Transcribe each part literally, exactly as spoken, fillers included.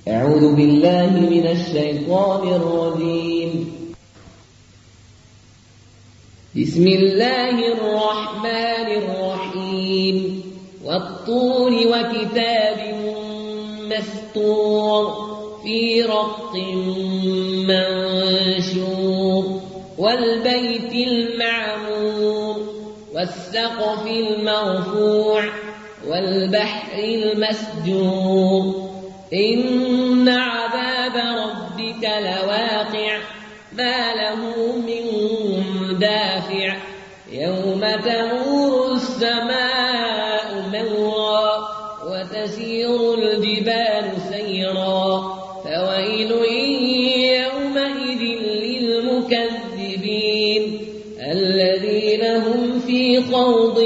أعوذ بالله من الشيطان الرجيم. بسم الله الرحمن الرحيم. والطور وكتاب مسطور في رق منشور والبيت المعمور والسقف المرفوع والبحر المسجور إن عذاب ربك لواقع ما له من دافع يوم تمور السماء مورا وتسير الجبال سيرا فويل يومئذ للمكذبين الذين هم في خوض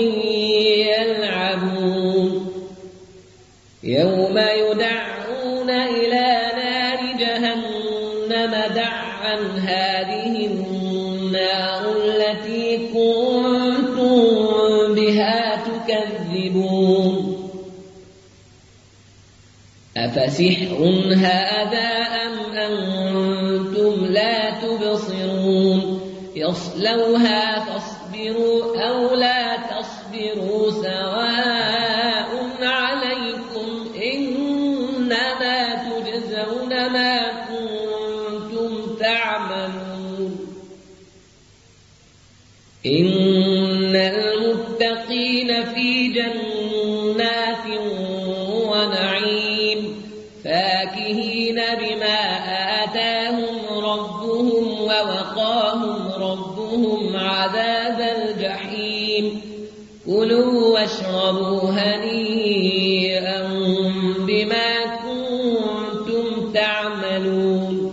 يلعبون يوم يدعون إلى نار جهنم دعا هذه النار التي كنتم بها تكذبون أفسحر هذا أم أنتم لا تبصرون يصلوها فاصبروا أو لا تصبروا سواء عليكم إنما تجزون ما كنتم تعملون إن المتقين في جنات ونعيم فاكهين بما آتاهم ربهم ووقاهم ربهم عذاب الجحيم كلوا واشربوا هنيئا بما كنتم تعملون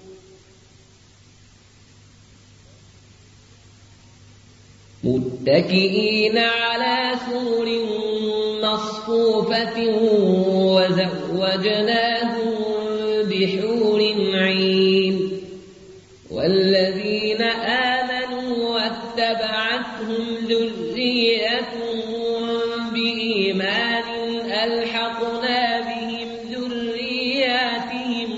متكئين على سور مصفوفة وزوجناهم بحور عين والذين آمنوا واتبعتهم ذريتهم بإيمان ألحقنا بهم ذرياتهم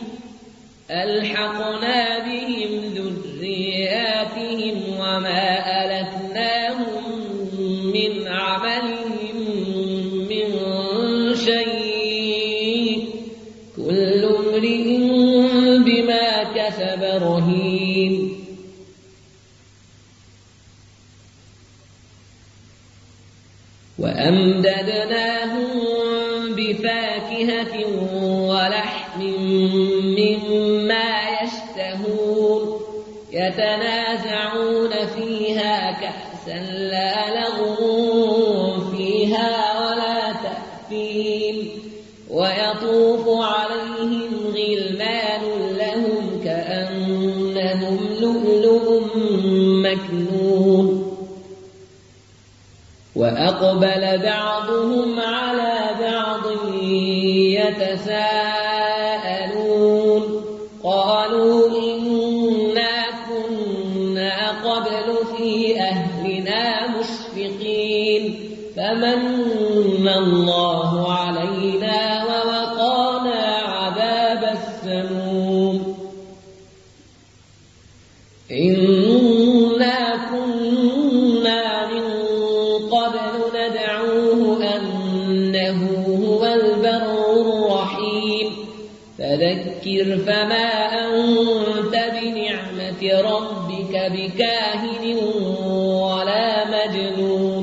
ألحقنا بهم ذرياتهم وما ألتناهم من عملهم من شيء كل امرئ بما كسب رهين وأمددناهم بفاكهة ولحم مما يشتهون يتنازعون فيها كأسا لا لغو فيها ولا تأثيم ويطوف عليهم غلمان لهم كأنهم لؤلؤ مكنون وأقبل بعضهم على بعض يتساءلون قالوا إنا كنا قبل في أهلنا مشفقين فمن الله علينا ووقانا عذاب السموم إنا كنا من قبل ندعوه أنه هو البر الرحيم فذكر فما أنت بنعمة ربك بكاهن ولا مجنون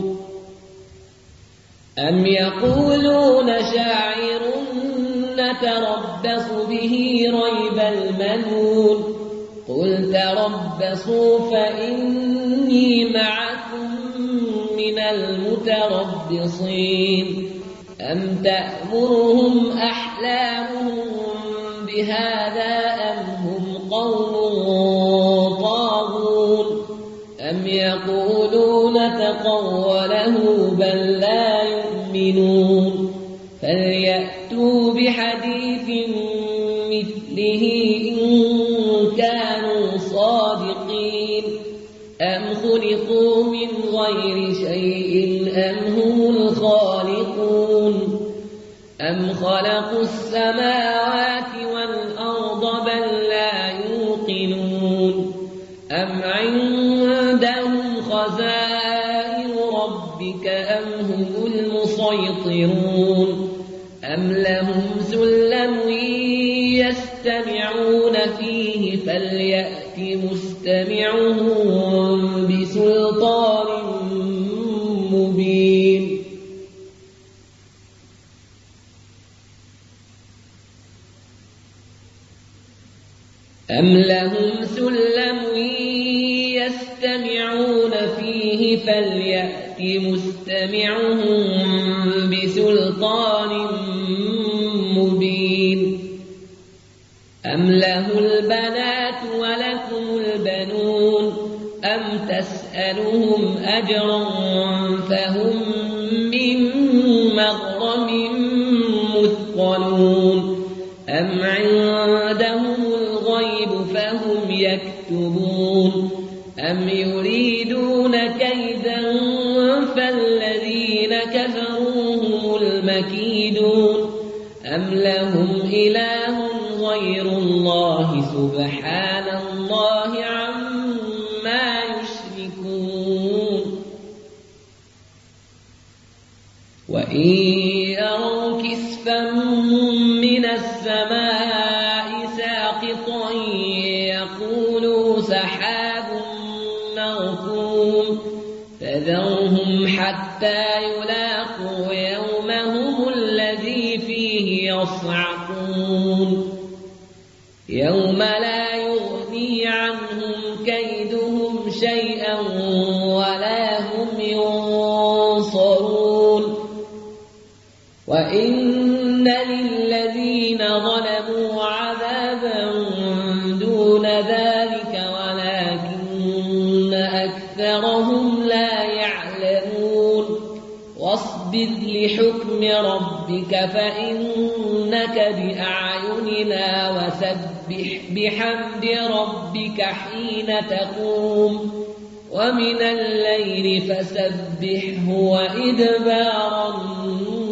أم يقولون شاعر نتربص به ريب المنون قل تربصوا فإني معكم من المتربصين أم تأمرهم أحلامهم بهذا أم هم قوم طاغون أم يقولون تقوله بل لا يؤمنون فليأتوا بحديث مثله إن كانوا صادقين أم خلقوا من غير شيء أم هم الخالقون أم خلقوا السماوات والأرض بل لا يوقنون أم عندهم خزائن ربك أم هم المسيطرون أم لهم سلم يستمعون فيه فليأت مستمعهم بسلطان مبين أم لهم سلم يستمعون فيه فليأت مستمعهم بسلطان مبين أم له البنات ولكم البنون أم تسألهم أجرا فهم من مغرم مثقلون أم عندهم الغيب فهم يكتبون أم يريدون كيدا فالذين كفروا هم المكيدون أم لهم إله غير الله سبحان الله عما يشركون وإن يروا كسفا من السماء ساقطا يقولوا سحاب مركوم فذرهم حتى يلاقوا يومهم الذي فيه يصعقون يوم لا يغني عنهم كيدهم شيئا ولا هم ينصرون وإن للذين ظلموا عذابا دون ذلك ولكن أكثرهم لا يعلمون واصبر لحكم ربك فإنك بأعيننا وسبح بحمد ربك حين تقوم ومن الليل فسبحه وإدبار النجوم